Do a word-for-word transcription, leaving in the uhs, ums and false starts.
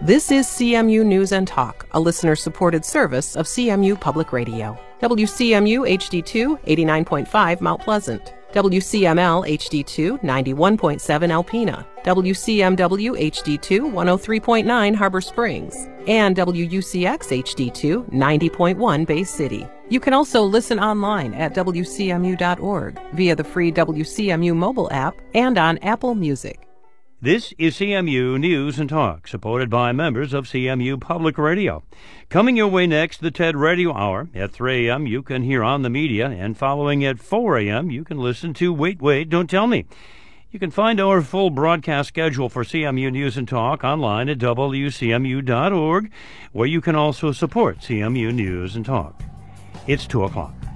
This is C M U News and Talk, a listener-supported service of C M U Public Radio. W C M U H D two, eighty-nine point five Mount Pleasant. W C M L H D two, ninety-one point seven Alpena. W C M W H D two, one oh three point nine Harbor Springs. And W U C X H D two, ninety point one Bay City. You can also listen online at W C M U dot org via the free W C M U mobile app and on Apple Music. This is C M U News and Talk, supported by members of C M U Public Radio. Coming your way next, the TED Radio Hour. At three a.m., you can hear On the Media, and following at four a.m., you can listen to Wait, Wait, Don't Tell Me. You can find our full broadcast schedule for C M U News and Talk online at W C M U dot org, where you can also support C M U News and Talk. It's two o'clock.